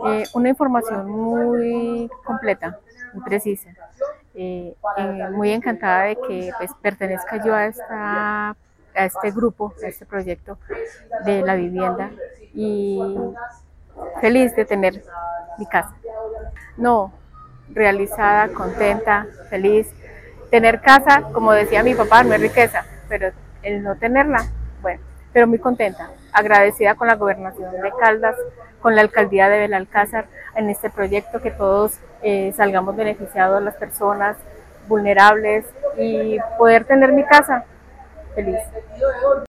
Una información muy completa, muy precisa. Muy encantada de que pues, pertenezca yo a este grupo, a este proyecto de la vivienda y feliz de tener mi casa. No, realizada, contenta, feliz. Tener casa, como decía mi papá, no es riqueza, pero el no tenerla, bueno, pero muy contenta, agradecida con la gobernación de Caldas, con la alcaldía de Belalcázar en este proyecto, que todos salgamos beneficiados, las personas vulnerables, y poder tener mi casa feliz.